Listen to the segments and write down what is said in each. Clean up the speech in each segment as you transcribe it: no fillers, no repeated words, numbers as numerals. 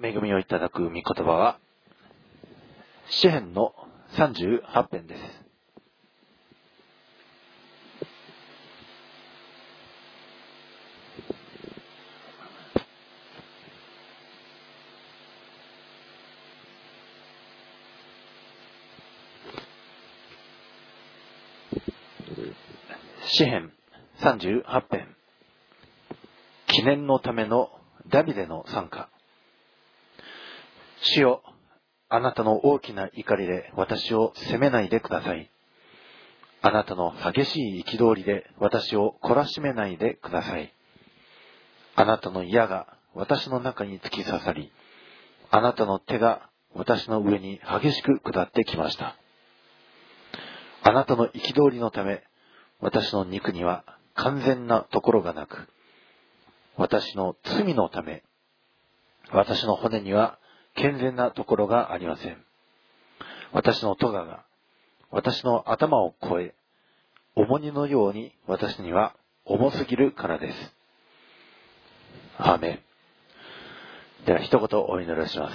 恵みをいただく御言葉は、詩編の38編です。詩編38編、記念のためのダビデの賛歌。主よ、あなたの大きな怒りで私を責めないでください。あなたの激しい憤りで私を懲らしめないでください。あなたの矢が私の中に突き刺さり、あなたの手が私の上に激しく下ってきました。あなたの憤りのため、私の肉には完全なところがなく、私の罪のため、私の骨には健全なところがありません。私の咎が私の頭を越え、重荷のように私には重すぎるからです。アーメン。では一言お祈りします。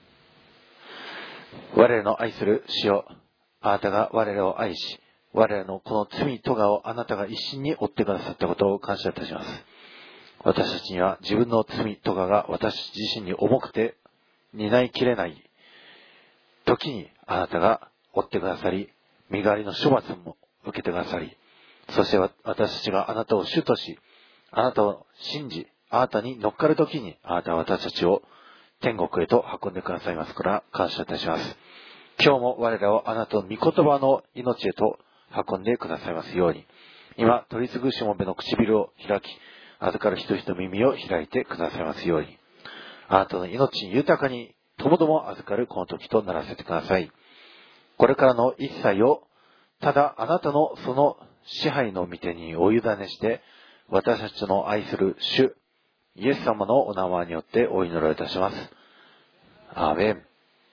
我らの愛する主よ、あなたが我らを愛し、我らのこの罪咎をあなたが一心に負ってくださったことを感謝いたします。私たちには自分の罪咎が私自身に重くて担いきれない時にあなたが負ってくださり、身代わりの処罰も受けてくださり、そして私たちがあなたを主とし、あなたを信じ、あなたに乗っかる時にあなたは私たちを天国へと運んでくださいますから感謝いたします。今日も我らをあなたの御言葉の命へと運んでくださいますように、今取り次ぐしもべの唇を開き、預かる人々の耳を開いてくださいますように、あなたの命に豊かにともども預かるこの時とならせてください。これからの一切をただあなたのその支配の御手にお委ねして、私たちの愛する主イエス様のお名前によってお祈りをいたします。アーメン。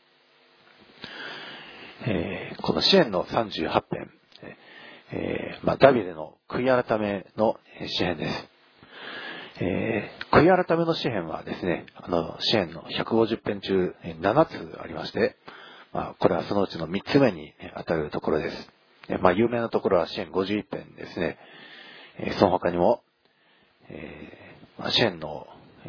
この詩編の38編、ダビデの悔い改めの詩編です。悔い改めの詩編はですね、詩編の150編中7つありまして、これはそのうちの3つ目に当たるところです。有名なところは詩編51編ですね。その他にも、詩編の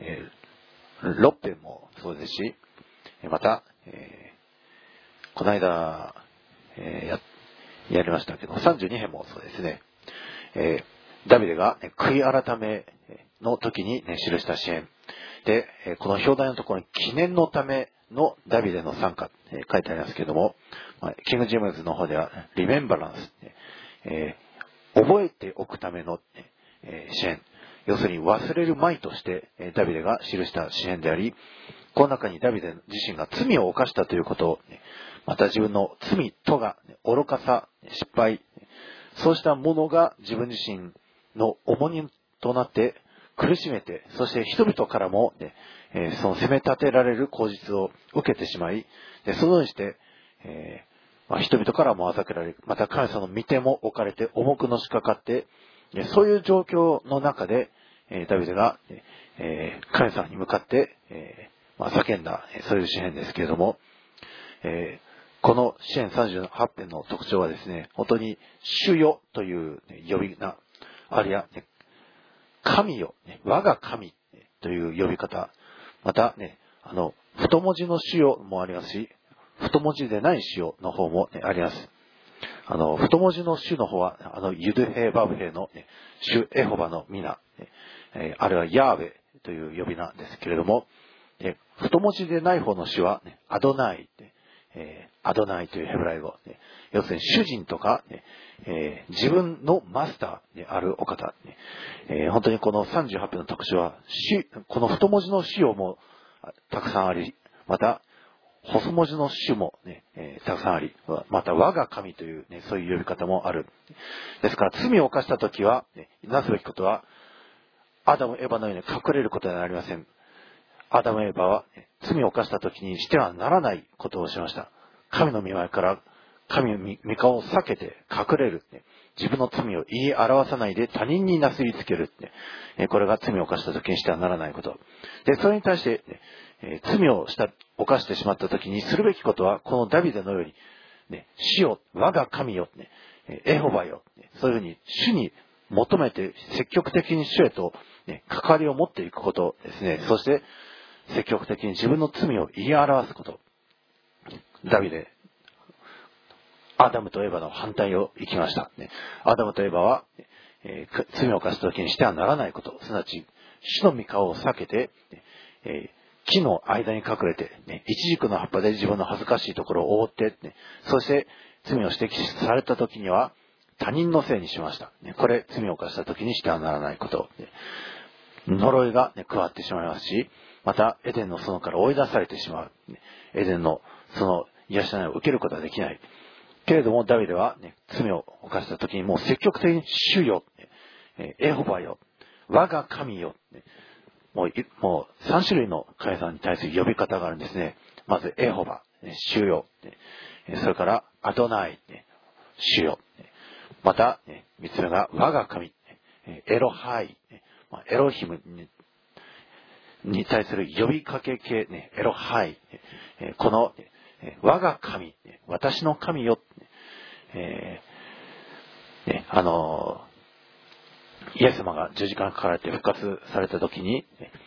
6編もそうですし、また、この間、やりましたけど、32編もそうですね。ダビデが悔い改めの時に、記した詩編で、この表題のところに記念のためのダビデの賛歌、書いてありますけれども、キング・ジェームズの方ではリメンバランス、覚えておくための、詩編、要するに忘れるまいとしてダビデが記した詩編であり、この中にダビデ自身が罪を犯したということを、また自分の罪とが愚かさ、失敗、そうしたものが自分自身の重荷となって苦しめて、そして人々からも、その責め立てられる口実を受けてしまい、そのようにして、人々からもあざけられる、また神様の御手も置かれて重くのしかかって、そういう状況の中で、ダビデが、神様に向かって、叫んだ、そういう詩編ですけれども、この詩編38編の特徴はですね、本当に主よという呼び名、あるいは、神よ、我が神という呼び方、またね、太文字の主よもありますし、太文字でない主よの方も、あります。太文字の主の方は、ユドヘイバブヘイの、主エホバの皆、あるいはヤーベという呼び名ですけれども、太文字でない方の主は、アドナイ、アドナイというヘブライ語、要するに主人とか、自分のマスターであるお方、本当にこの38編の特徴は、この太文字の主よもたくさんあり、また、細文字の主も、たくさんあり、また我が神という、そういう呼び方もある。ですから罪を犯したときは、なすべきことは、アダム・エバのように隠れることではありません。アダム・エバは罪を犯したときにしてはならないことをしました。神の御前から神の御顔を避けて隠れる。 自分の罪を言い表さないで他人になすりつける。これが罪を犯した時にしてはならないこと。で、それに対して、罪を犯してしまった時にするべきことは、このダビデのように、主よ、我が神よ、エホバよ、そういうふうに主に求めて積極的に主へと、関わりを持っていくことですね。そして積極的に自分の罪を言い表すこと。ダビデ、アダムとエバの反対を生きました。アダムとエバは、罪を犯した時にしてはならないこと、すなわち主の御顔を避けて、木の間に隠れて、イチジクの葉っぱで自分の恥ずかしいところを覆って、そして罪を指摘された時には他人のせいにしました。これ、罪を犯した時にしてはならないこと。呪いが、加わってしまいますし、またエデンの園から追い出されてしまう。エデンのその癒しないを受けることはできない。けれどもダビデは、罪を犯した時にもう積極的に主よ、エホバよ、我が神よ、もう3種類の神様に対する呼び方があるんですね。まずエホバ、主よ、それからアドナイ、主よ、また3つ目が我が神、エロハイ、エロヒムに対する呼びかけ系、エロハイ、この我が神、私の神よ、イエス様が十字架にかかられて復活された時に、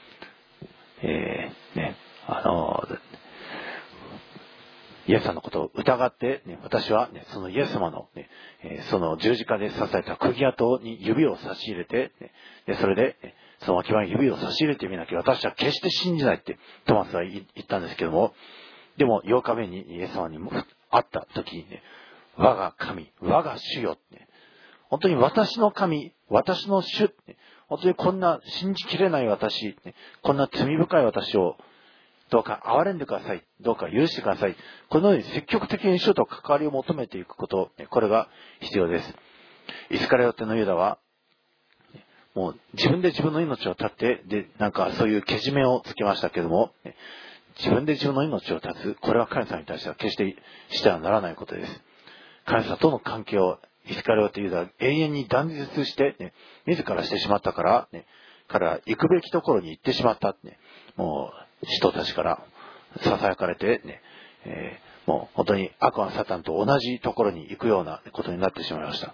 イエス様のことを疑って、私は、そのイエス様の、その十字架で刺された釘跡に指を差し入れて、それで、その脇腹に指を差し入れてみなきゃ私は決して信じないってトマスは言ったんですけども、でも8日目にイエス様に会った時に我が神、我が主よ、本当に私の神、私の主、本当にこんな信じきれない私、こんな罪深い私をどうか憐れんでください。どうか許してください。このように積極的に主と関わりを求めていくこと、これが必要です。イスカリオテのユダは、もう自分で自分の命を絶って、で、そういうけじめをつけましたけども、自分で自分の命を絶つ、これは神様に対しては決してしてはならないことです。神様との関係をイスカリオテユダは永遠に断絶して、自らしてしまったから、彼は行くべきところに行ってしまった。もう人たちから囁かれて、もう本当に悪魔サタンと同じところに行くようなことになってしまいました。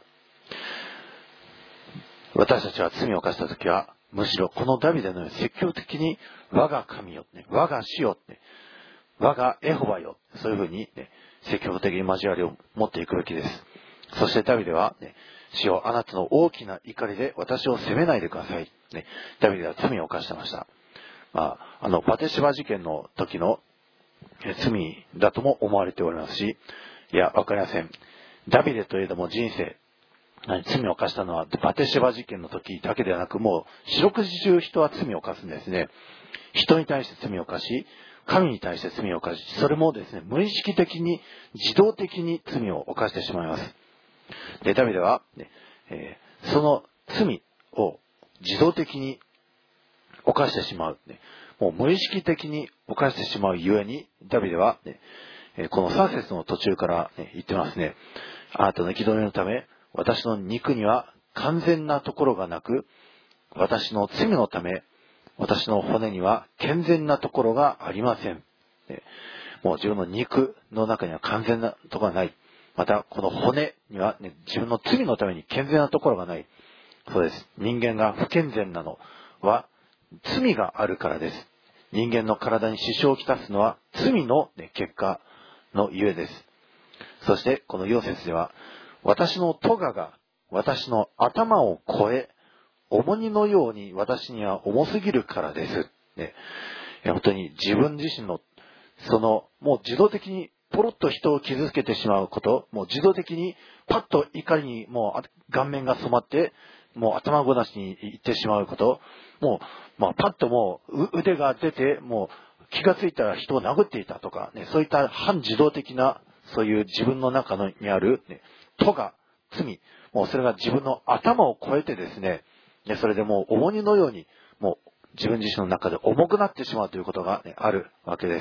私たちは罪を犯したときは、むしろこのダビデのように積極的に我が神よ、我が主よ、我がエホバよ、そういうふうに、積極的に交わりを持っていくべきです。そしてダビデは、主よ、あなたの大きな怒りで私を責めないでください。ダビデは罪を犯してました。バテシバ事件の時の罪だとも思われておりますし、いや、わかりません。ダビデといえども人生、罪を犯したのはバテシバ事件の時だけではなく、もう四六時中人は罪を犯すんですね。人に対して罪を犯し、神に対して罪を犯し、それもですね、無意識的に、自動的に罪を犯してしまいます。で、ダビデは、その罪を自動的に犯してしまう。もう無意識的に犯してしまうゆえに、ダビデは、この3節の途中から言ってますね。あなたの憤りのため、私の肉には完全なところがなく、私の罪のため、私の骨には健全なところがありません。もう自分の肉の中には完全なところがない。また、この骨には、自分の罪のために健全なところがない。そうです。人間が不健全なのは罪があるからです。人間の体に支障をきたすのは罪の結果のゆえです。そして、この4節では、私の咎が私の頭を越え、重荷のように私には重すぎるからです。本当に自分自身の、もう自動的にポロッと人を傷つけてしまうこと、もう自動的にパッと怒りにもう顔面が染まって、もう頭ごなしに行ってしまうこと、もう、パッともう腕が出て、もう気がついたら人を殴っていたとか、そういった反自動的な、そういう自分の中にある、咎、罪、もうそれが自分の頭を超えてですね、それでもう重荷のように、もう自分自身の中で重くなってしまうということが、あるわけです。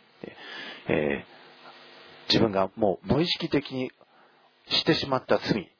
自分がもう無意識的にしてしまった罪、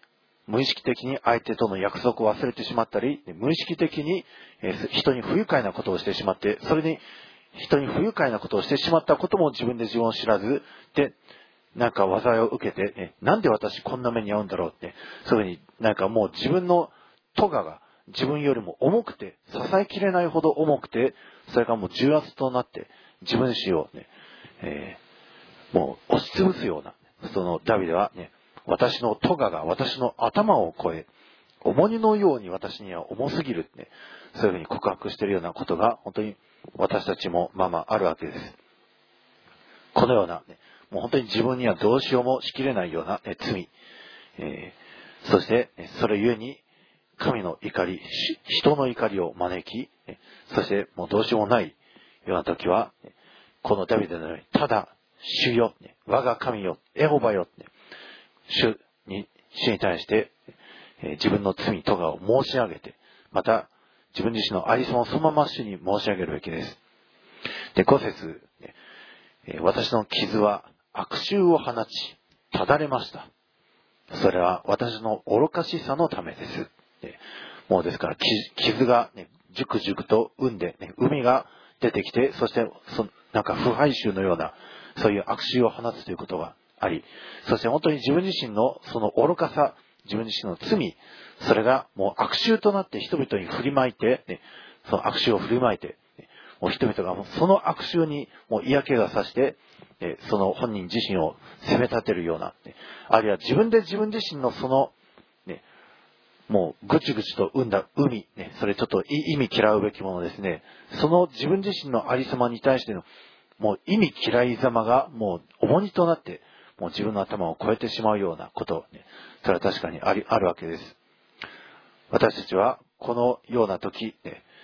無意識的に相手との約束を忘れてしまったり、無意識的に人に不愉快なことをしてしまって、それに人に不愉快なことをしてしまったことも自分で自分を知らず、で、なんか災いを受けて、なんで私こんな目に遭うんだろうって、そういうふうになんかもう自分の咎が自分よりも重くて、支えきれないほど重くて、それがもう重圧となって、自分自身をね、もう押しつぶすような、そのダビデはね、私の咎が私の頭を越え、重荷のように私には重すぎるって、そういうふうに告白しているようなことが、本当に私たちもまあまああるわけです。このような、ね、もう本当に自分にはどうしようもしきれないような、罪、そして、それゆえに神の怒り、人の怒りを招き、そしてもうどうしようもないような時は、このダビデのように、ただ、主よ、我が神よ、エホバよ、主に対して、自分の罪、咎を申し上げて、また、自分自身のありさまをそのまま主に申し上げるべきです。で、5節、私の傷は悪臭を放ち、ただれました。それは私の愚かしさのためです。もうですから、傷が、熟々と生んで、海が出てきて、そして、なんか腐敗臭のような、そういう悪臭を放つということがあり、そして本当に自分自身のその愚かさ、自分自身の罪、それがもう悪臭となって人々に振りまいて、その悪臭を振りまいて、もう人々がもうその悪臭にもう嫌気がさして、その本人自身を責め立てるような、あるいは自分で自分自身のその、もうぐちぐちと生んだ海、それちょっと意味嫌うべきものですね。その自分自身のありさまに対しての、もう意味嫌いざまがもう重荷となって、もう自分の頭を超えてしまうようなこと、それは確かにあるわけです。私たちはこのような時、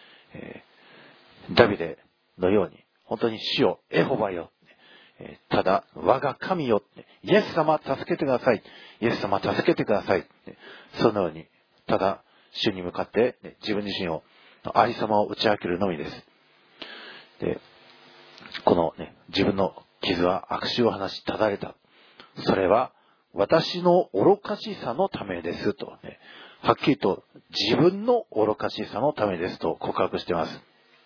ダビデのように、本当に主よ、エホバよ、ただ我が神よ、イエス様助けてください、イエス様助けてください、そのように、ただ主に向かって、自分自身をありさまを打ち明けるのみです。で、この自分の傷は悪臭を放ち、ただれた。それは私の愚かしさのためですと、はっきりと自分の愚かしさのためですと告白しています。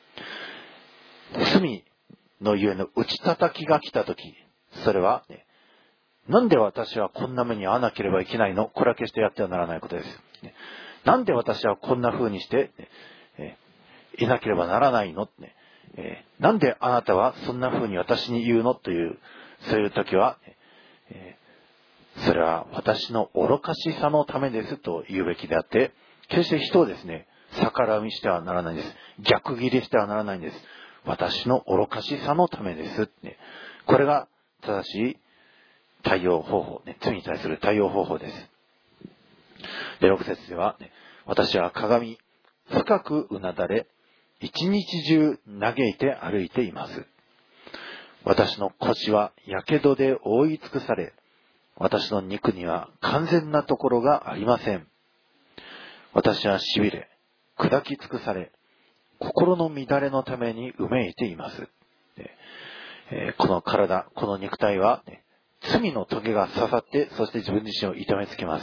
罪のゆえの打ち叩きが来たとき、それは、なんで私はこんな目に遭わなければいけないの？これは決してやってはならないことです。なんで私はこんな風にして、いなければならないの？なんであなたはそんな風に私に言うの？という、そういう時は、それは私の愚かしさのためですと言うべきであって、決して人をですね、逆らみしてはならないんです。逆ギレしてはならないんです。私の愚かしさのためです。これが正しい対応方法、罪に対する対応方法です。で、6節では、私は鏡、深くうなだれ、一日中嘆いて歩いています。私の腰はやけどで覆い尽くされ、私の肉には完全なところがありません。私は痺れ、砕き尽くされ、心の乱れのためにうめいています。この体、この肉体は、罪の棘が刺さって、そして自分自身を痛めつけます。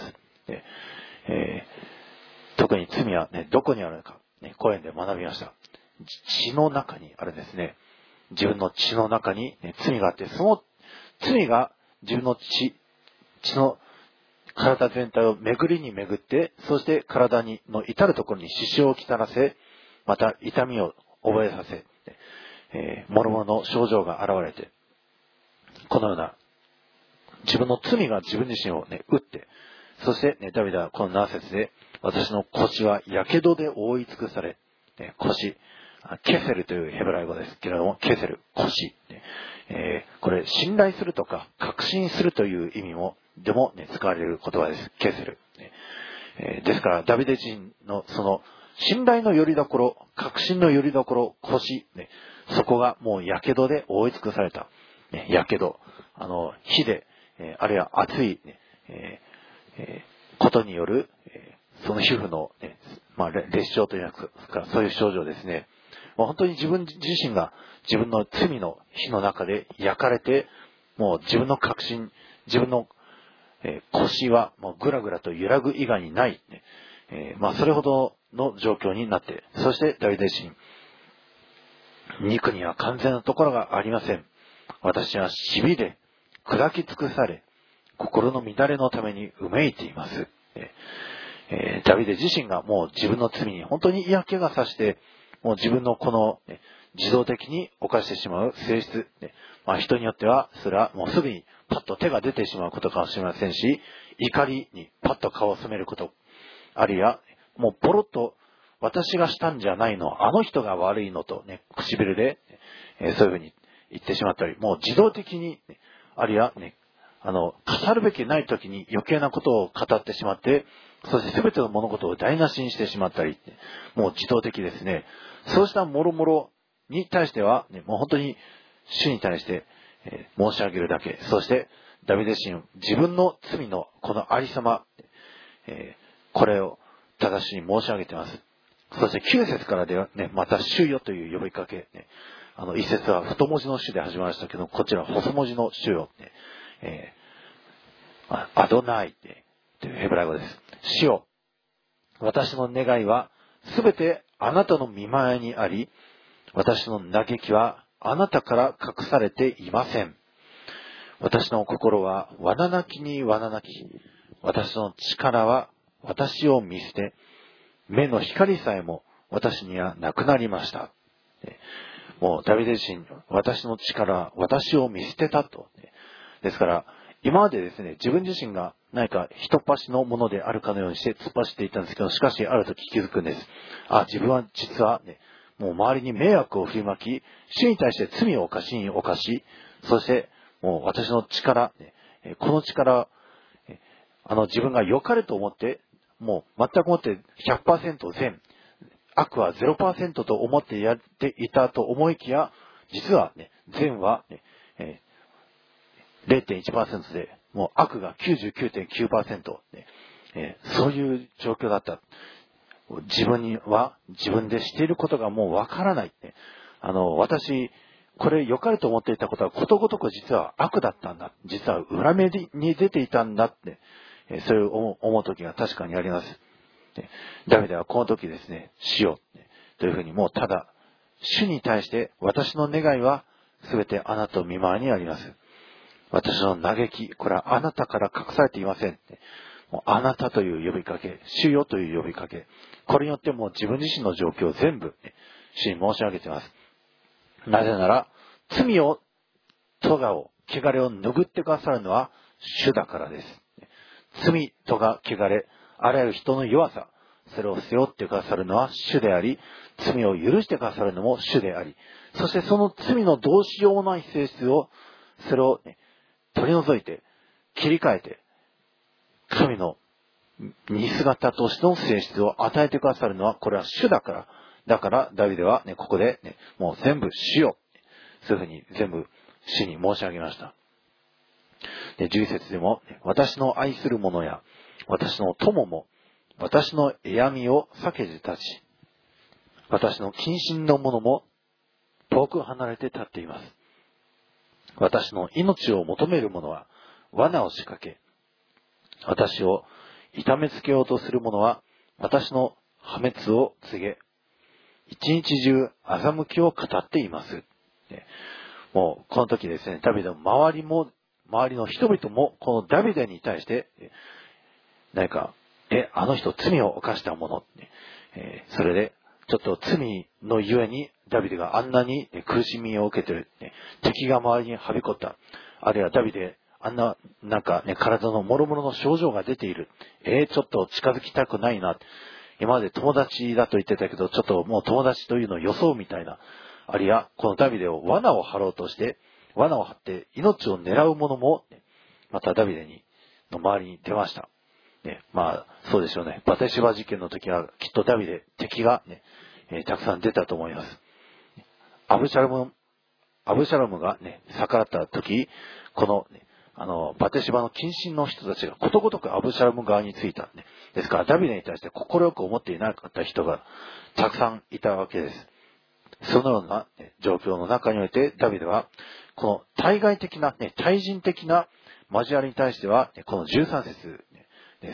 特に罪は、どこにあるのか、講演で学びました。血の中にあるんですね。自分の血の中に、罪があって、その罪が自分の血の体全体を巡りに巡って、そして体の至るところに支障をきたらせ、また痛みを覚えさせ、諸々の症状が現れて、このような自分の罪が自分自身を打って、そして、ダビデはこの7節で、私の腰はやけどで覆い尽くされ、腰、ケセルというヘブライ語ですけれども、ケセル、腰。これ、信頼するとか、確信するという意味でも、使われる言葉です。ケセル。ですから、ダビデ人のその、信頼の拠り所、確信の拠り所、腰、そこがもうやけどで覆い尽くされた。やけど。火で、あるいは熱い、ことによる、その皮膚の、裂傷というか、そういう症状ですね。本当に自分自身が自分の罪の火の中で焼かれて、もう自分の確信、自分の腰はもうぐらぐらと揺らぐ以外にない、それほどの状況になって、そしてダビデ自身、肉には完全なところがありません。私は痺れ、砕き尽くされ、心の乱れのためにうめいています。ダビデ自身がもう自分の罪に本当に嫌気がさして、もう自分のこの、自動的に犯してしまう性質、人によってはそれはもうすぐにパッと手が出てしまうことかもしれませんし、怒りにパッと顔を染めること、あるいはもうポロッと私がしたんじゃないの、あの人が悪いのと唇で、そういうふうに言ってしまったり、もう自動的に、あるいは語るべきない時に余計なことを語ってしまって、そして全ての物事を台無しにしてしまったり、もう自動的ですね。そうした諸々に対しては、もう本当に主に対して、申し上げるだけ。そしてダビデ自身、自分の罪のこのありさま、これを正しに申し上げています。そして9節からではまた主よという呼びかけ、一節は太文字の主で始まりましたけど、こちらは細文字の主よ、アドナイというヘブライ語です。主よ、私の願いはすべてあなたの御前にあり、私の嘆きはあなたから隠されていません。私の心はわななきにわななき、私の力は私を見捨て、目の光さえも私にはなくなりました。もうダビデ自身、私の力は私を見捨てたと。ですから、今までですね、自分自身が何か一っ端のものであるかのようにして突っ走っていたんですけど、しかしある時気づくんです。自分は実はもう周りに迷惑を振りまき、主に対して罪を犯し、そしてもう私の力、この力、自分が良かれと思って、もう全くもって 100% 善、悪は 0% と思ってやっていたと思いきや、実は善は0.1% で、もう悪が 99.9%、そういう状況だった。自分には自分でしていることがもうわからない。私、これ良かれと思っていたことはことごとく実は悪だったんだ。実は裏目に出ていたんだって、そういう思う時が確かにあります。ダビデはこの時ですね、主よというふうにもうただ、主に対して私の願いは全てあなたの御前にあります。私の嘆き、これはあなたから隠されていません。もうあなたという呼びかけ、主よという呼びかけ、これによってもう自分自身の状況を全部、主に申し上げています。なぜなら、罪を、咎を、汚れを拭ってくださるのは主だからです。罪、咎、汚れ、あらゆる人の弱さ、それを背負ってくださるのは主であり、罪を許してくださるのも主であり、そしてその罪のどうしようもない性質を、それを、取り除いて、切り替えて、神の似姿としての性質を与えてくださるのは、これは主だから。だから、ダビデはここでもう全部主よ。そういうふうに全部主に申し上げました。11節でも、私の愛する者や、私の友も、私の嫌味を避けて立ち、私の近親の者も遠く離れて立っています。私の命を求める者は罠を仕掛け、私を痛めつけようとする者は私の破滅を告げ、一日中欺きを語っています。もうこの時ですね、ダビデの周りの人々もこのダビデに対して何かあの人罪を犯した者、それでちょっと罪のゆえにダビデがあんなに苦しみを受けてる、敵が周りにはびこった、あるいはダビデあんな体の諸々の症状が出ている、ちょっと近づきたくないな、今まで友達だと言ってたけどちょっともう友達というのを装うみたいな、あるいはこのダビデを罠を張ろうとして罠を張って命を狙う者もまたダビデの周りに出ました。そうでしょうね。バテシバ事件の時はきっとダビデ、敵がたくさん出たと思います。アブシャロムが逆らった時、このバテシバの近親の人たちがことごとくアブシャロム側についた。ですからダビデに対して快く思っていなかった人がたくさんいたわけです。そのような状況の中においてダビデはこの対外的な対人的な交わりに対しては、この13節です。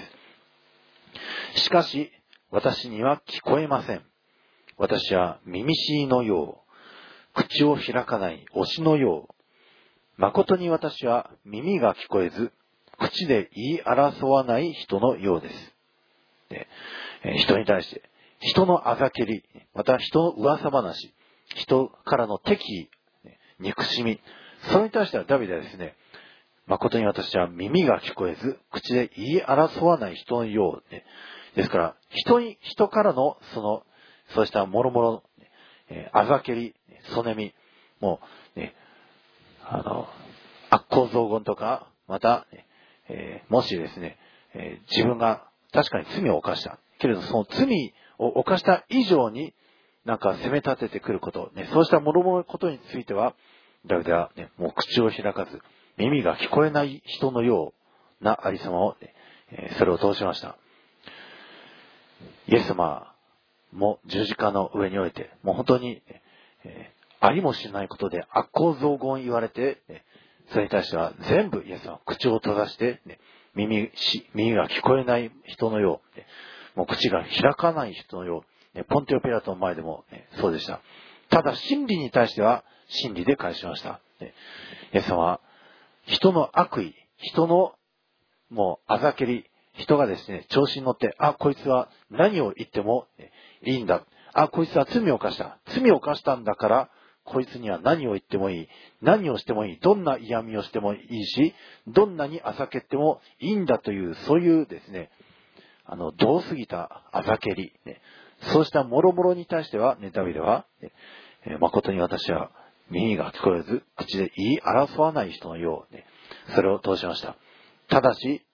しかし、私には聞こえません。私は耳しのよう、口を開かない推しのよう、誠に私は耳が聞こえず、口で言い争わない人のようです。人に対して、人のあざけり、また人の噂話、人からの敵意、憎しみ、それに対してはダビデはですね、誠に私は耳が聞こえず、口で言い争わない人のようですから、人からのそうしたもろもろ、あざけり、そねみ、もう、悪行増言とか、また、もしですね、自分が確かに罪を犯した。けれどその罪を犯した以上に、なんか責め立ててくること、そうしたもろもろのことについては、ダビデは、もう口を開かず、耳が聞こえない人のようなありさまを、それを通しました。イエス様も十字架の上において、もう本当に、ありもしないことで悪行増言言われて、それに対しては全部イエス様は口を閉ざして、耳が聞こえない人のよう、もう口が開かない人のよう、ポンテオピラトの前でもそうでした。ただ真理に対しては真理で返しました。イエス様は人の悪意、人のもうあざけり、人がですね、調子に乗って、こいつは何を言ってもいいんだ。こいつは罪を犯した。罪を犯したんだから、こいつには何を言ってもいい。何をしてもいい。どんな嫌味をしてもいいし、どんなにあざけってもいいんだという、そういうですね、どう過ぎたあざけり、そうしたもろもろに対しては、ダビデは、誠に私は耳が聞こえず、口で言い争わない人のよう、それを通しました。ただし、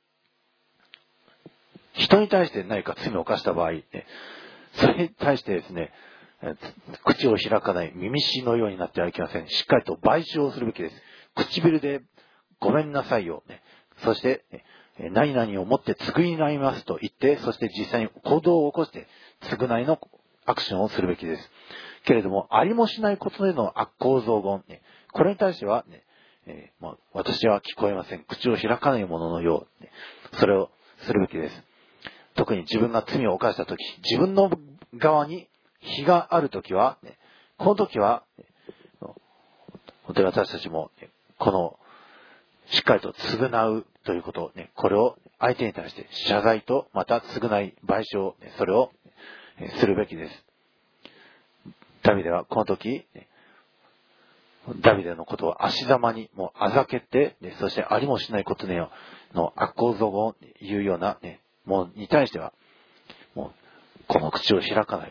人に対して何か罪を犯した場合、それに対してですね、口を開かない耳しのようになってはいけません。しっかりと賠償をするべきです。唇でごめんなさいよ。そして、何々をもって償いますと言って、そして実際に行動を起こして償いのアクションをするべきです。けれども、ありもしないことでの悪行増言、これに対しては、私は聞こえません。口を開かないもののよう、それをするべきです。特に自分が罪を犯したとき、自分の側に非があるときは、この時は、本当に私たちも、しっかりと償うということをこれを相手に対して謝罪と、また償い、賠償、それをするべきです。ダビデはこの時、ダビデのことを足ざまにもうあざけて、そしてありもしないことの悪行増言を言うようなものに対しては、もうこの口を開かない。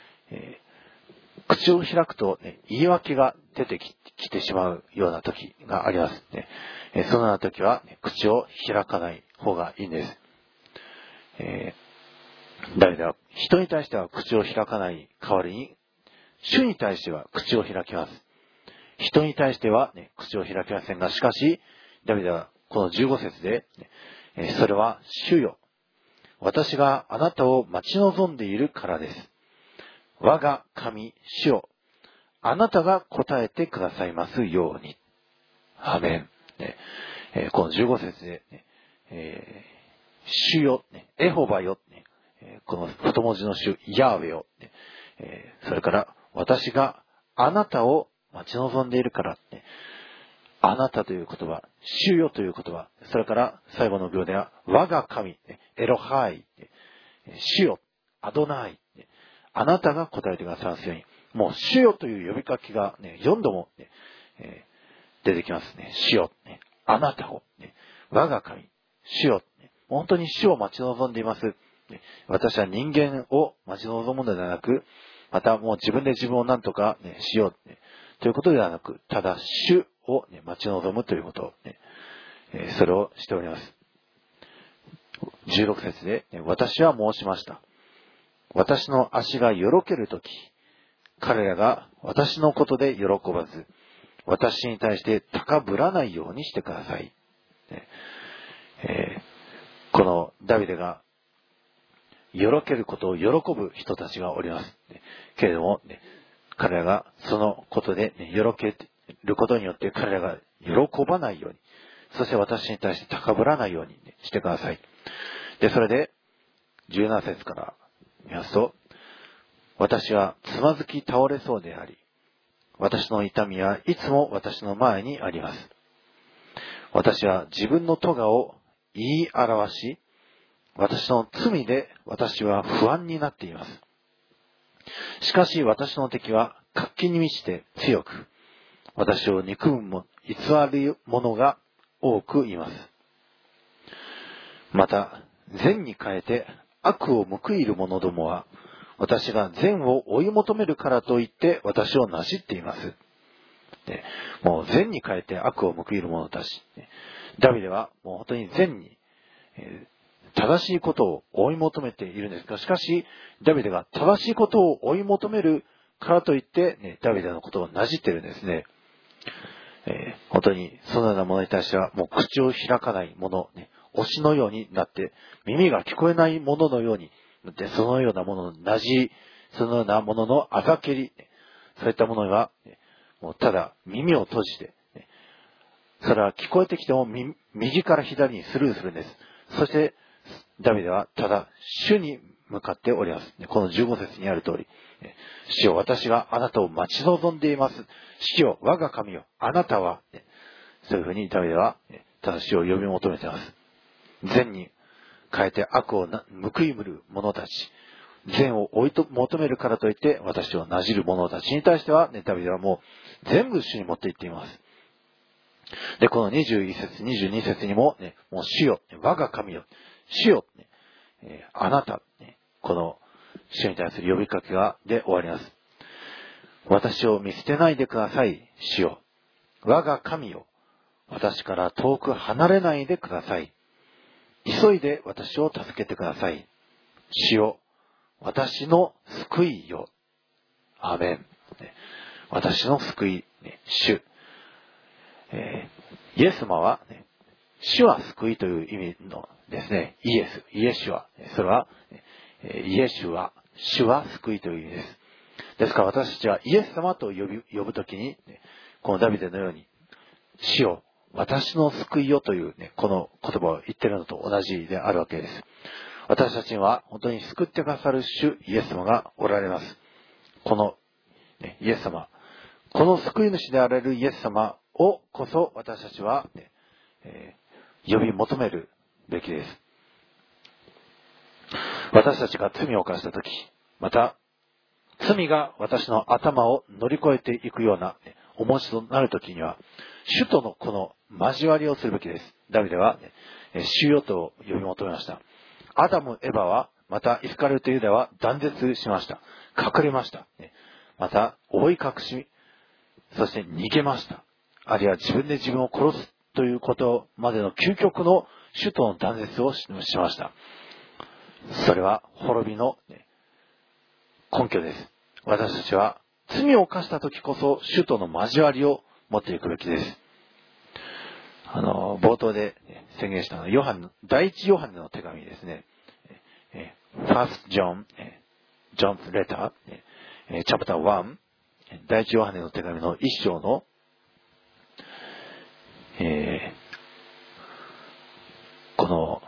口を開くと、言い訳が出てきてしまうような時があります。そのような時は、口を開かない方がいいんです。ダビデは人に対しては口を開かない代わりに、主に対しては口を開きます。人に対しては、口を開きませんが、しかし、ダビデはこの15節で、それは主よ。私があなたを待ち望んでいるからです。我が神、主よ。あなたが答えてくださいますように。アーメン。この15節で、主よ、エホバよ、この太文字の主、ヤーウェよ、それから私があなたを待ち望んでいるから、あなたという言葉、主よという言葉、それから最後の行では、我が神、エロハイ、主よ、アドナイ、あなたが答えてくださいますように。もう主よという呼びかけが、4度も、出てきますね。主よ、あなたを、我が神、主よ、本当に主を待ち望んでいます。私は人間を待ち望むのではなく、またもう自分で自分を何とか、しよう、ということではなく、ただ主を、待ち望むということを、それをしております。16節で、私は申しました。私の足がよろけるとき、彼らが私のことで喜ばず、私に対して高ぶらないようにしてください。このダビデがよろけることを喜ぶ人たちがおります。けれども、彼らがそのことでよろけることによって彼らが喜ばないように、 そして私に対して高ぶらないようにしてください。で、それで、17節から見ますと、私はつまずき倒れそうであり、私の痛みはいつも私の前にあります。私は自分の咎を言い表し、私の罪で私は不安になっています。しかし私の敵は活気に満ちて強く、私を憎むも偽る者が多くいます。また、善に変えて悪を報いる者どもは、私が善を追い求めるからといって私をなじっています。で、もう善に変えて悪を報いる者たち。ダビデはもう本当に善に、正しいことを追い求めているんですが、しかし、ダビデが正しいことを追い求めるからといって、ダビデのことをなじっているんですね。本当にそのようなものに対してはもう口を開かないもの、推しのようになって、耳が聞こえないもののようになって、そのようなもののそのようなもののあざけり、そういったものは、もうただ耳を閉じて、それは聞こえてきても右から左にスルーするんです。そして、ダビデはただ主に向かっております。この15節にある通り、主よ、私があなたを待ち望んでいます。主よ、我が神よ、あなたは、そういうふうにダビデは、ただ主を呼び求めています。善に変えて悪を報いる者たち、善を追い求めるからといって私をなじる者たちに対しては、ダビデはもう全部主に持っていっています。で、この21節、22節にも、もう主よ、我が神よ、主よ、あなた、この主に対する呼びかけで終わります。私を見捨てないでください、主よ。我が神よ、私から遠く離れないでください。急いで私を助けてください。主よ、私の救いよ。アーメン。私の救い、主。イエス様は、主は救いという意味のですね、イエシュは、それは、イエシュは、主は救いという意味です。ですから私たちはイエス様と呼ぶときに、このダビデのように、主よ、私の救いよというこの言葉を言っているのと同じであるわけです。私たちには本当に救ってくださる主イエス様がおられます。この、イエス様、この救い主であられるイエス様をこそ私たちは、呼び求めるべきです。私たちが罪を犯したとき、また罪が私の頭を乗り越えていくような重しとなるときには、主とのこの交わりをするべきです。ダビデは、主よと呼び求めました。アダム、エバは、またイスカルテユダは断絶しました。隠れました。また覆い隠し、そして逃げました。あるいは自分で自分を殺すということまでの究極の主との断絶をしました。それは滅びの根拠です。私たちは罪を犯した時こそ主との交わりを持っていくべきです。冒頭で宣言したのは第一ヨハネの手紙ですね。First John's Letter, Chapter 1、第一ヨハネの手紙の一章の、この、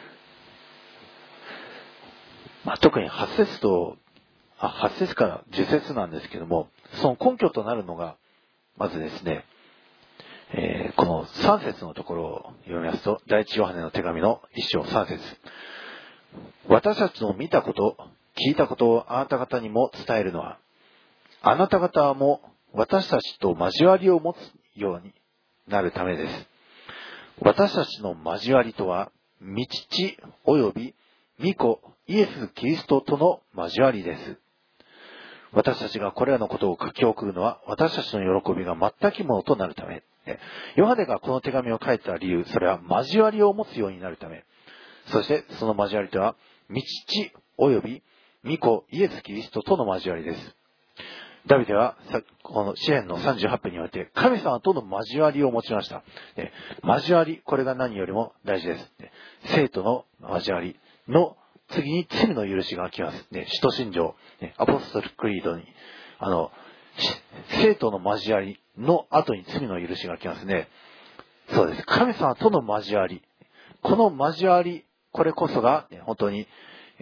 特に8節から10節なんですけども、その根拠となるのが、まずですね、この3節のところを読みますと、第一ヨハネの手紙の1章3節。私たちの見たこと、聞いたことをあなた方にも伝えるのは、あなた方も私たちと交わりを持つようになるためです。私たちの交わりとは、御父及び御子イエス・キリストとの交わりです。私たちがこれらのことを書き送るのは、私たちの喜びが全くものとなるため。ヨハネがこの手紙を書いた理由、それは交わりを持つようになるため。そしてその交わりとは、御父及び御子イエス・キリストとの交わりです。ダビデはこの詩篇の38編において神様との交わりを持ちました。交わり、これが何よりも大事です。生徒の交わりの次に罪の許しが来ます。使徒信条、アポストルクリードに、生徒の交わりの後に罪の許しが来ますね。 そうです。神様との交わり。この交わり、これこそが、本当に、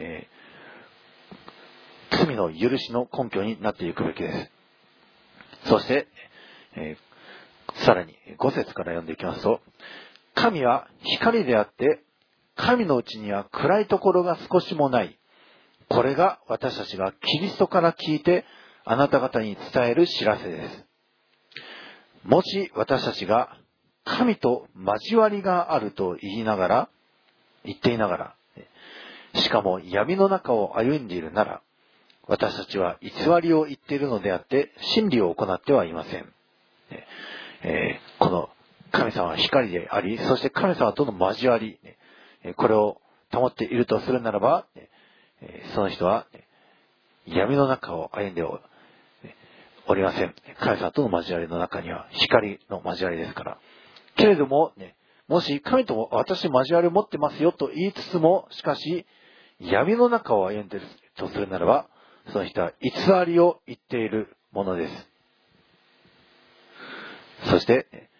罪の許しの根拠になっていくべきです。そして、さらに5節から読んでいきますと、神は光であって、神のうちには暗いところが少しもない。これが私たちがキリストから聞いて、あなた方に伝える知らせです。もし私たちが神と交わりがあると言っていながら、しかも闇の中を歩んでいるなら、私たちは偽りを言っているのであって、真理を行ってはいません。この神様は光であり、そして神様との交わり、これを保っているとするならば、その人は闇の中を歩んでおりません。神様との交わりの中には光の交わりですから。けれども、もし神とも私交わりを持ってますよと言いつつも、しかし闇の中を歩んでいるとするならば、その人は偽りを言っているものです。そして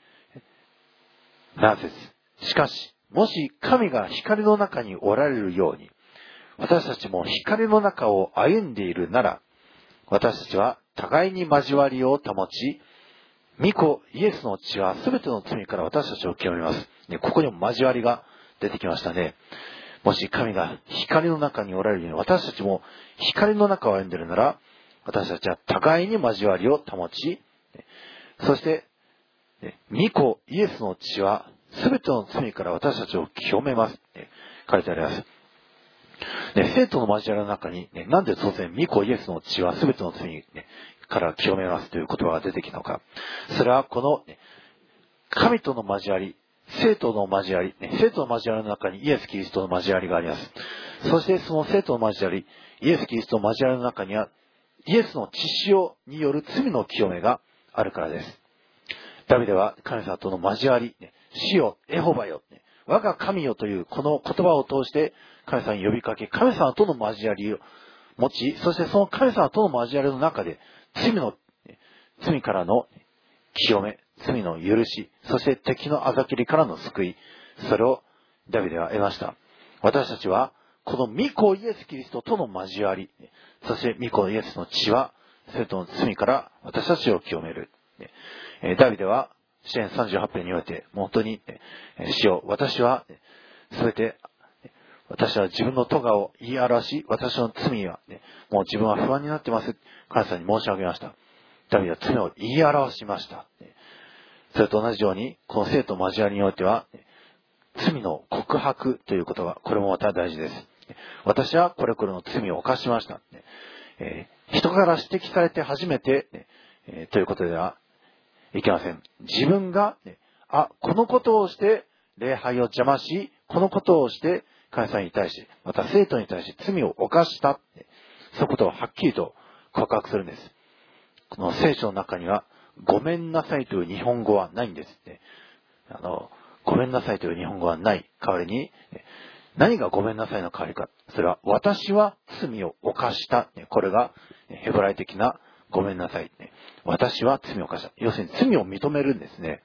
、7節。しかし、もし神が光の中におられるように、私たちも光の中を歩んでいるなら、私たちは互いに交わりを保ち、御子イエスの血は全ての罪から私たちを清めます。ここにも交わりが出てきましたね。もし神が光の中におられるように、私たちも光の中を歩んでいるなら、私たちは互いに交わりを保ち、そして、御子イエスの血は全ての罪から私たちを清めます。書いてあります。生徒の交わりの中に、なんで当然御子イエスの血は全ての罪から清めますという言葉が出てきたのか。それはこの神との交わり、生徒の交わり、生徒の交わりの中にイエス・キリストの交わりがあります。そしてその生徒の交わり、イエス・キリストの交わりの中には、イエスの血潮による罪の清めがあるからです。ダビデは神様との交わり、死よ、エホバよ、我が神よというこの言葉を通して神様に呼びかけ、神様との交わりを持ち、そしてその神様との交わりの中で罪からの清め、罪の許し、そして敵のあざきりからの救い、それをダビデは得ました。私たちはこの御子イエス・キリストとの交わり、そして御子イエスの血は生徒の罪から私たちを清める。ダビデは詩編38編において本当に主よ、私は自分の咎を言い表し、私の罪はもう自分は不安になってます。神様に申し上げました。ダビデは罪を言い表しました。それと同じように、この生徒交わりにおいては、罪の告白という言葉、これもまた大事です。私はこれこれの罪を犯しました。人から指摘されて初めて、ということではいけません。自分が、このことをして礼拝を邪魔し、このことをして神様に対し、また生徒に対し罪を犯した。そういうことをはっきりと告白するんです。この聖書の中には、ごめんなさいという日本語はないんですね。ごめんなさいという日本語はない。代わりに、何がごめんなさいの代わりか。それは、私は罪を犯した。これがヘブライ的なごめんなさい。私は罪を犯した。要するに罪を認めるんですね。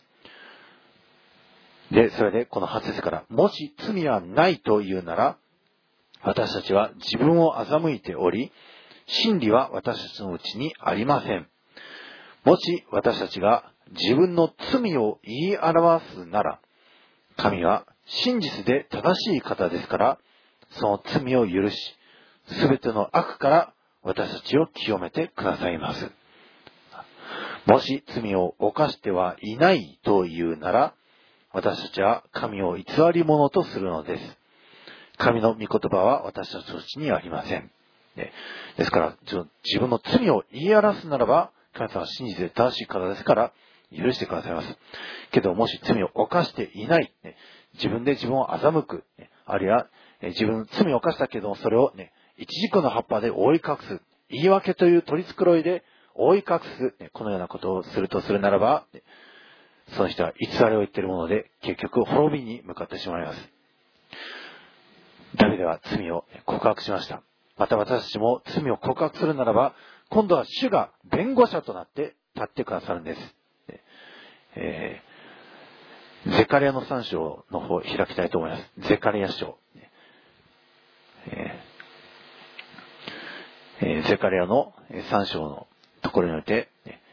で、それでこの8節から、もし罪はないというなら、私たちは自分を欺いており、真理は私たちのうちにありません。もし私たちが自分の罪を言い表すなら、神は真実で正しい方ですから、その罪を許し、すべての悪から私たちを清めてくださいます。もし罪を犯してはいないというなら、私たちは神を偽り者とするのです。神の御言葉は私たちのうちにありません。ですから、自分の罪を言い表すならば、神様は真実で正しい方ですから、許してくださいます。けど、もし罪を犯していない、自分で自分を欺く、あるいは、罪を犯したけども、それをイチジクの葉っぱで覆い隠す、言い訳という取り繕いで覆い隠す、このようなことをするとするならば、その人は偽りを言っているもので、結局滅びに向かってしまいます。ダビデは罪を告白しました。また私たちも罪を告白するならば、今度は主が弁護者となって立ってくださるんです。 ゼカリアの3章の方を開きたいと思います。ゼカリア書。ゼカリアの3章のところにおいて、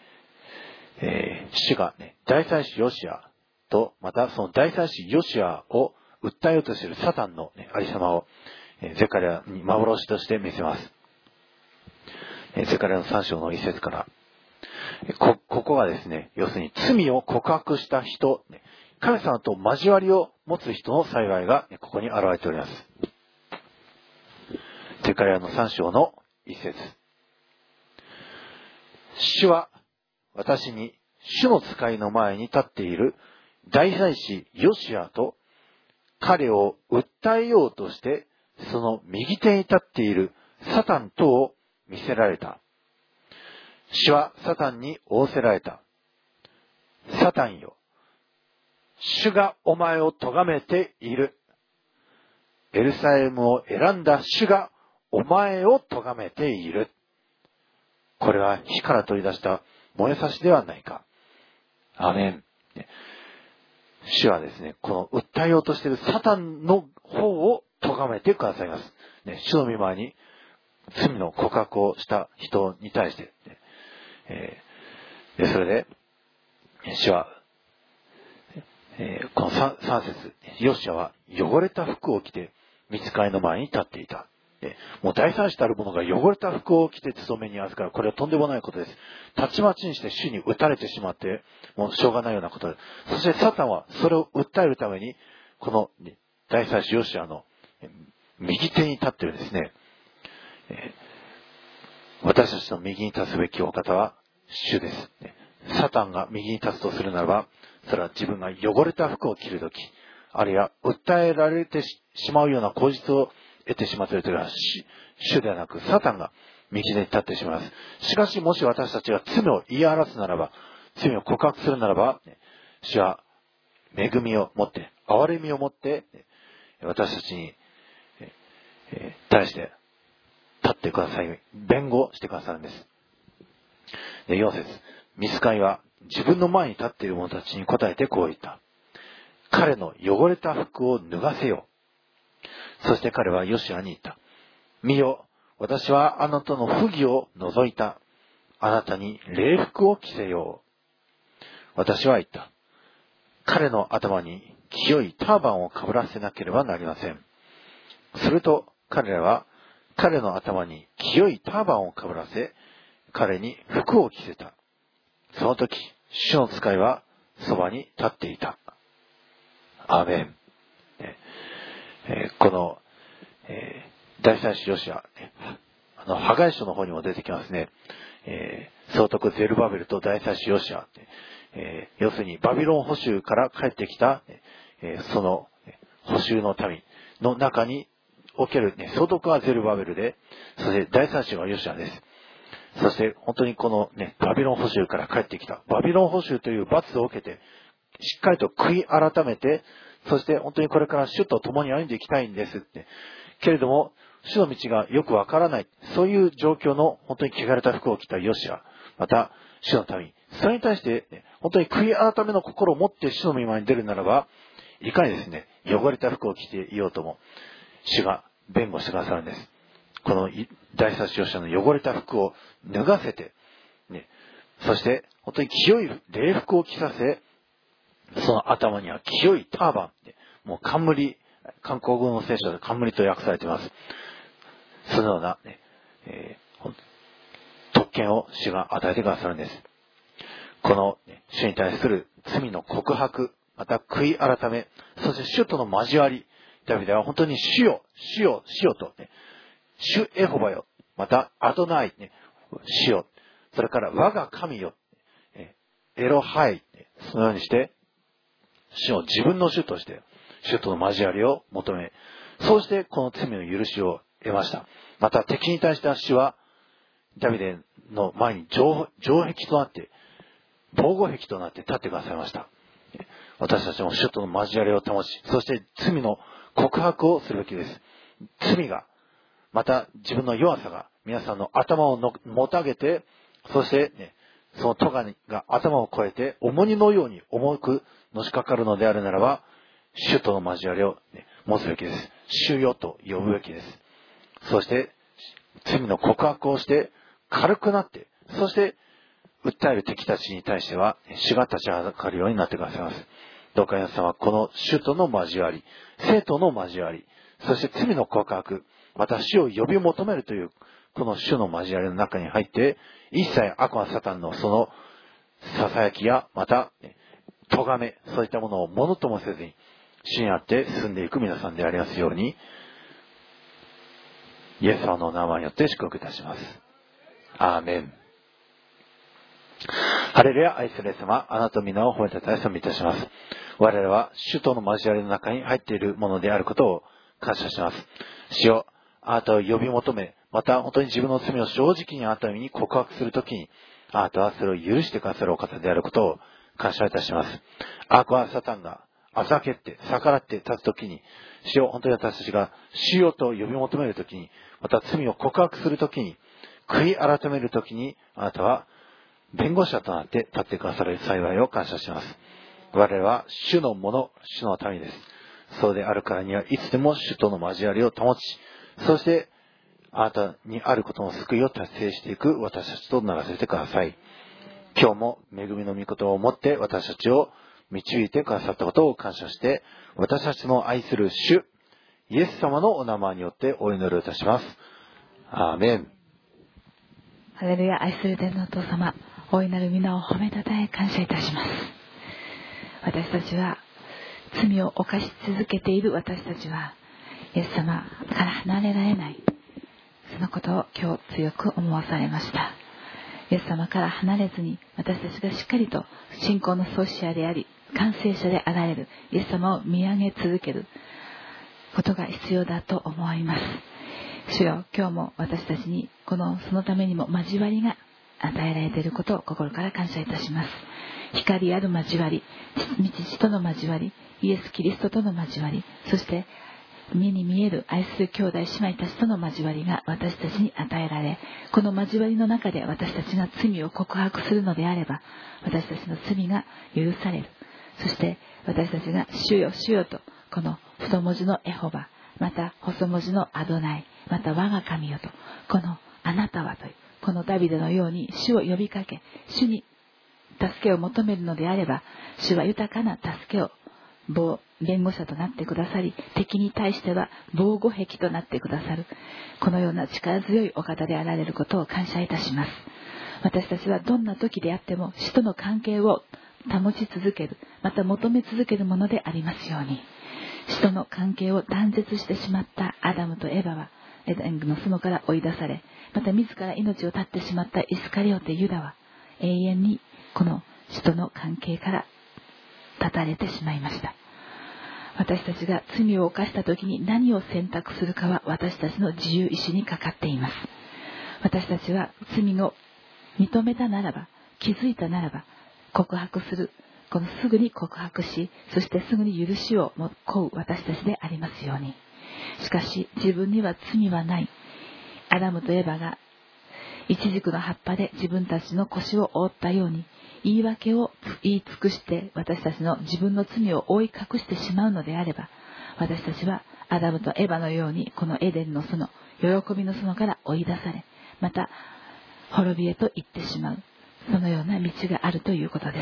主が、大祭司ヨシアと、またその大祭司ヨシアを訴えようとしているサタンのありさまを、ゼカリアに幻として見せます。ゼカリアの3章の一節から、ここはですね、要するに罪を告白した人、神様と交わりを持つ人の幸いがここに現れております。ゼカリアの3章の一節。主は私に主の使いの前に立っている大祭司ヨシアと彼を訴えようとしてその右手に立っているサタンとを見せられた。主はサタンに仰せられた。サタンよ、主がお前を咎めている。エルサレムを選んだ主がお前を咎めている。これは火から取り出した燃えさしではないか。アーメン。主はですね、この訴えようとしているサタンの方を咎めてくださいます。主の御前に罪の告白をした人に対して、それで、主は、この 3節、ヨシアは汚れた服を着て、御使いの前に立っていた。もう大祭司たる者が汚れた服を着て務めに預かる。これはとんでもないことです。たちまちにして主に打たれてしまって、もうしょうがないようなことです。そしてサタンはそれを訴えるために、この大祭司ヨシアの右手に立っているですね、私たちの右に立つべきお方は主です。サタンが右に立つとするならば、それは自分が汚れた服を着るとき、あるいは訴えられてしまうような口実を得てしまっているというのは主ではなくサタンが右手に立ってしまいます。しかしもし私たちが罪を言い表すならば、罪を告白するならば、主は恵みを持って、憐れみを持って、私たちに対して立ってください。弁護してくださるんです。4節、御使いは自分の前に立っている者たちに答えてこう言った。彼の汚れた服を脱がせよう。そして彼はヨシアに言った。見よ、私はあなたの不義を除いた。あなたに礼服を着せよう。私は言った。彼の頭に清いターバンをかぶらせなければなりません。すると彼らは彼の頭に清いターバンをかぶらせ、彼に服を着せた。その時、主の使いはそばに立っていた。アーメン。この、大祭司ヨシア、ハガイ書の方にも出てきますね。総督ゼルバベルと大祭司ヨシア、要するにバビロン捕囚から帰ってきた、その捕囚の民の中における、総督はゼルバベルで、そして大祭司はヨシアです。そして本当にこのバビロン捕囚から帰ってきた。バビロン捕囚という罰を受けて、しっかりと悔い改めて、そして本当にこれから主と共に歩んでいきたいんですって。けれども、主の道がよくわからない。そういう状況の本当に汚れた服を着たヨシア。また、主の民。それに対して、本当に悔い改めの心を持って主の御前に出るならば、いかにですね、汚れた服を着ていようとも、主が弁護してくださるんです。この大祭司ヨシアの汚れた服を脱がせて、そして本当に清い礼服を着させ、その頭には清いターバン。もう冠、韓国語の聖書で冠と訳されています。そのような、特権を主が与えてくださるんです。この、主に対する罪の告白、また悔い改め、そして主との交わり、ダビデは本当に主よ、主よ、主よと、主エホバよ、またアドナイ、主よ、それから我が神よ、エロハイ、そのようにして、主を自分の主として、主との交わりを求め、そうしてこの罪の許しを得ました。また敵に対しては主は、ダビデの前に城壁となって、防護壁となって立ってくださいました。私たちも主との交わりを保ち、そして罪の告白をするべきです。罪が、また自分の弱さが皆さんの頭をもたげて、そして、 その咎が頭を越えて重荷のように重くのしかかるのであるならば、主との交わりを持つべきです。主よと呼ぶべきです。そして、罪の告白をして軽くなって、そして訴える敵たちに対しては主が立ちはだかるようになってくださいます。どうか皆さんはこの主との交わり、生徒の交わり、そして罪の告白、また主を呼び求めるというこの主の交わりの中に入って、一切悪魔サタンのその囁きやまた咎め、そういったものをものともせずに主にあって進んでいく皆さんでありますように、イエス様の名前によって祝福いたします。アーメン。ハレルヤ。愛するイエス様、あなたの皆を褒めたたえ賛美いたします。我々は主との交わりの中に入っているものであることを感謝します。主よ、あなたを呼び求め、また本当に自分の罪を正直にあなたに告白するときに、あなたはそれを許してくださるお方であることを感謝いたします。悪魔サタンがあざけって逆らって立つときに、主よ、本当に私たちが主よと呼び求めるときに、また罪を告白するときに、悔い改めるときに、あなたは弁護者となって立ってくださる幸いを感謝します。我々は主のもの、主の民です。そうであるからにはいつでも主との交わりを保ち、そしてあなたにあることの救いを達成していく私たちとならせてください。今日も恵みの御事を持って私たちを導いてくださったことを感謝して、私たちの愛する主イエス様のお名前によってお祈りいたします。アーメン。 ハレルヤ。愛する天のお父様、大いなる皆を褒めたたえ感謝いたします。私たちは罪を犯し続けている私たちはイエス様から離れられない、そのことを今日強く思わされました。イエス様から離れずに私たちがしっかりと信仰の創始者であり完成者であられるイエス様を見上げ続けることが必要だと思います。主よ、今日も私たちにそのためにも交わりが与えられていることを心から感謝いたします。光ある交わり、父との交わり、イエス・キリストとの交わり、そして目に見える愛する兄弟姉妹たちとの交わりが私たちに与えられ、この交わりの中で私たちが罪を告白するのであれば、私たちの罪が許される。そして私たちが主よ主よと、この太文字のエホバ、また細文字のアドナイ、また我が神よと、このあなたはというこのダビデのように主を呼びかけ、主に助けを求めるのであれば、主は豊かな助けを弁護者となってくださり、敵に対しては防護壁となってくださる、このような力強いお方であられることを感謝いたします。私たちはどんな時であっても主との関係を保ち続ける、また求め続けるものでありますように。主との関係を断絶してしまったアダムとエバはエデンの園から追い出され、また自ら命を絶ってしまったイスカリオテユダは永遠にこの主との関係から断たれてしまいました。私たちが罪を犯した時に何を選択するかは私たちの自由意志にかかっています。私たちは罪を認めたならば、気づいたならば告白する、すぐに告白し、そしてすぐに許しを請う私たちでありますように。しかし自分には罪はない。アダムとエバがイチジクの葉っぱで自分たちの腰を覆ったように、言い訳を言い尽くして私たちの自分の罪を覆い隠してしまうのであれば、私たちはアダムとエバのようにこのエデンの園、喜びの園から追い出され、また滅びへと行ってしまう、そのような道があるということです。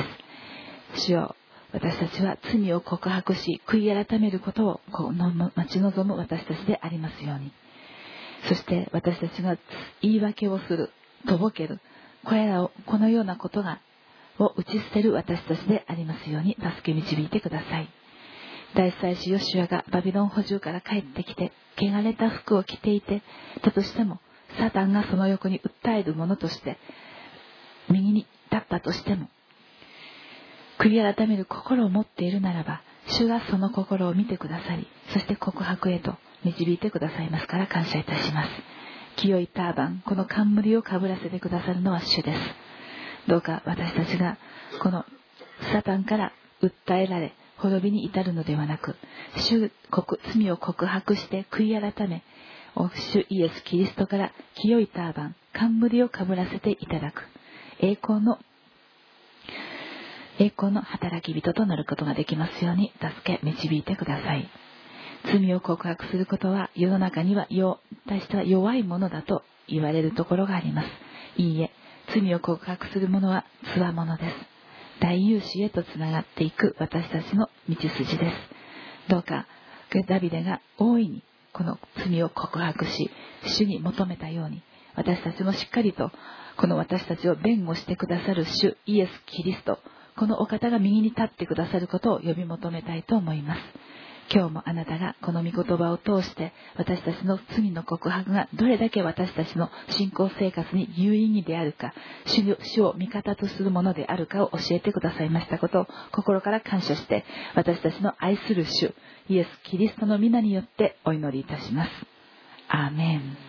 主よ、私たちは罪を告白し悔い改めることを待ち望む私たちでありますように。そして私たちが言い訳をする、とぼける、このようなことを打ち捨てる私たちでありますように助け導いてください。大祭司ヨシュアがバビロン捕獣から帰ってきて汚れた服を着ていたとしても、サタンがその横に訴えるものとして右に立ったとしても、悔い改める心を持っているならば、主がその心を見てくださり、そして告白へと導いてくださいますから感謝いたします。清いターバン、この冠をかぶらせてくださるのは主です。どうか私たちがこのサタンから訴えられ滅びに至るのではなく、罪を告白して悔い改め、主イエス・キリストから清いターバン、冠をかぶらせていただく、栄光の栄光の働き人となることができますように助け導いてください。罪を告白することは世の中には対しては弱いものだと言われるところがあります。いいえ、罪を告白する者は強者です。大勇士へとつながっていく私たちの道筋です。どうかダビデが大いにこの罪を告白し、主に求めたように、私たちもしっかりとこの私たちを弁護してくださる主イエス・キリスト、このお方が右に立ってくださることを呼び求めたいと思います。今日もあなたがこの御言葉を通して私たちの罪の告白がどれだけ私たちの信仰生活に有意義であるか、主を味方とするものであるかを教えてくださいましたことを心から感謝して、私たちの愛する主イエス・キリストの皆によってお祈りいたします。アーメン。